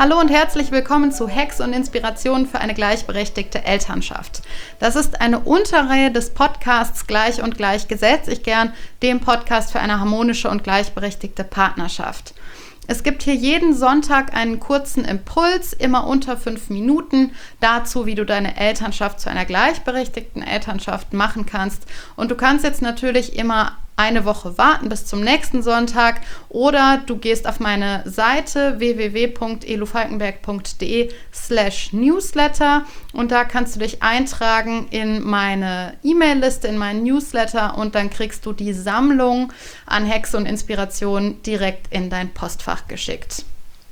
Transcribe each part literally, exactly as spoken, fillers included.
Hallo und herzlich willkommen zu Hacks und Inspirationen für eine gleichberechtigte Elternschaft. Das ist eine Unterreihe des Podcasts Gleich und Gleich gesetzt ich gern, dem Podcast für eine harmonische und gleichberechtigte Partnerschaft. Es gibt hier jeden Sonntag einen kurzen Impuls, immer unter fünf Minuten, dazu, wie du deine Elternschaft zu einer gleichberechtigten Elternschaft machen kannst. Und du kannst jetzt natürlich immer eine Woche warten bis zum nächsten Sonntag oder du gehst auf meine Seite w w w punkt elufalkenberg punkt de slash newsletter und da kannst du dich eintragen in meine E-Mail-Liste, in meinen Newsletter und dann kriegst du die Sammlung an Hacks und Inspirationen direkt in dein Postfach geschickt.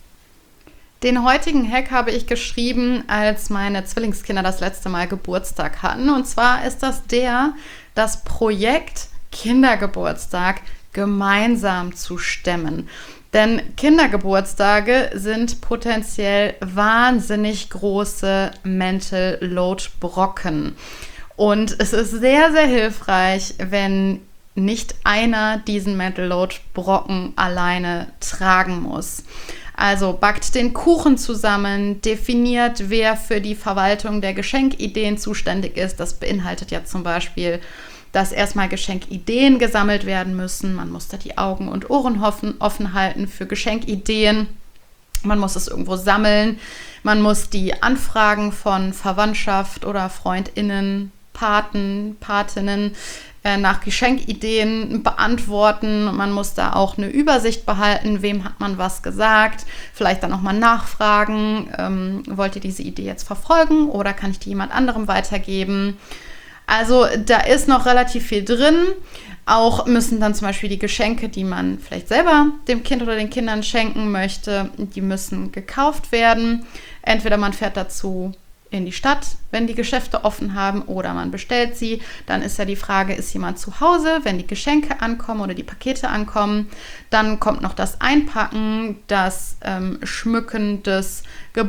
Den heutigen Hack habe ich geschrieben, als meine Zwillingskinder das letzte Mal Geburtstag hatten. Und zwar ist das der, das Projekt Kindergeburtstag gemeinsam zu stemmen. Denn Kindergeburtstage sind potenziell wahnsinnig große Mental Load Brocken. Und es ist sehr, sehr hilfreich, wenn nicht einer diesen Mental Load Brocken alleine tragen muss. Also backt den Kuchen zusammen, definiert, wer für die Verwaltung der Geschenkideen zuständig ist. Das beinhaltet ja zum Beispiel, dass erstmal Geschenkideen gesammelt werden müssen. Man muss da die Augen und Ohren offen, offen halten für Geschenkideen. Man muss es irgendwo sammeln. Man muss die Anfragen von Verwandtschaft oder FreundInnen, Paten, Patinnen äh, nach Geschenkideen beantworten. Man muss da auch eine Übersicht behalten, wem hat man was gesagt. Vielleicht dann nochmal nachfragen, ähm, wollt ihr diese Idee jetzt verfolgen oder kann ich die jemand anderem weitergeben? Also da ist noch relativ viel drin. Auch müssen dann zum Beispiel die Geschenke, die man vielleicht selber dem Kind oder den Kindern schenken möchte, die müssen gekauft werden. Entweder man fährt dazu in die Stadt, wenn die Geschäfte offen haben, oder man bestellt sie. Dann ist ja die Frage, ist jemand zu Hause, wenn die Geschenke ankommen oder die Pakete ankommen. Dann kommt noch das Einpacken, das ähm, Schmücken des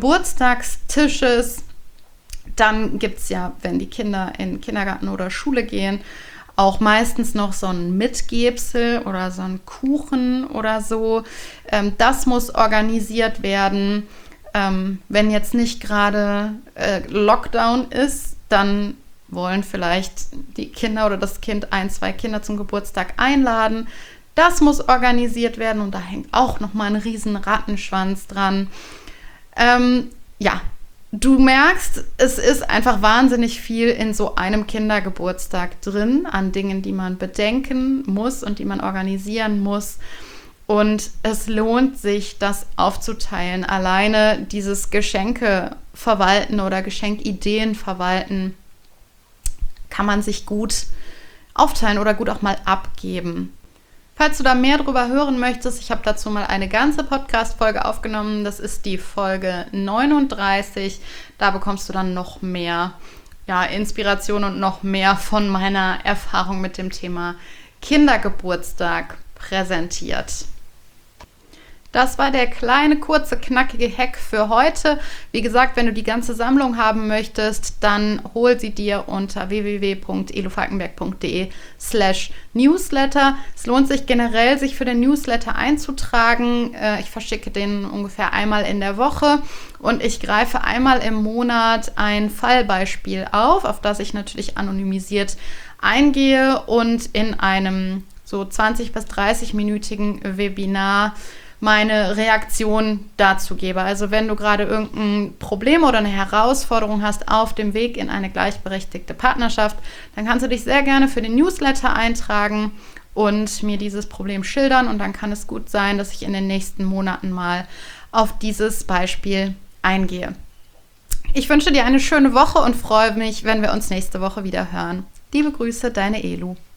Geburtstagstisches. Dann gibt es ja, wenn die Kinder in Kindergarten oder Schule gehen, auch meistens noch so ein Mitgebsel oder so ein Kuchen oder so. Ähm, das muss organisiert werden. Ähm, wenn jetzt nicht gerade äh, Lockdown ist, dann wollen vielleicht die Kinder oder das Kind ein, zwei Kinder zum Geburtstag einladen. Das muss organisiert werden und da hängt auch nochmal ein riesen Rattenschwanz dran. Ähm, ja, Du merkst, es ist einfach wahnsinnig viel in so einem Kindergeburtstag drin, an Dingen, die man bedenken muss und die man organisieren muss. Und es lohnt sich, das aufzuteilen. Alleine dieses Geschenke verwalten oder Geschenkideen verwalten, kann man sich gut aufteilen oder gut auch mal abgeben. Falls du da mehr drüber hören möchtest, ich habe dazu mal eine ganze Podcast-Folge aufgenommen. Das ist die Folge neununddreißig. Da bekommst du dann noch mehr ja, Inspiration und noch mehr von meiner Erfahrung mit dem Thema Kindergeburtstag präsentiert. Das war der kleine, kurze, knackige Hack für heute. Wie gesagt, wenn du die ganze Sammlung haben möchtest, dann hol sie dir unter w w w punkt elufalkenberg punkt de slash newsletter. Es lohnt sich generell, sich für den Newsletter einzutragen. Ich verschicke den ungefähr einmal in der Woche und ich greife einmal im Monat ein Fallbeispiel auf, auf das ich natürlich anonymisiert eingehe und in einem so zwanzig- bis dreißig-minütigen Webinar meine Reaktion dazu gebe. Also wenn du gerade irgendein Problem oder eine Herausforderung hast auf dem Weg in eine gleichberechtigte Partnerschaft, dann kannst du dich sehr gerne für den Newsletter eintragen und mir dieses Problem schildern und dann kann es gut sein, dass ich in den nächsten Monaten mal auf dieses Beispiel eingehe. Ich wünsche dir eine schöne Woche und freue mich, wenn wir uns nächste Woche wieder hören. Liebe Grüße, deine Elu.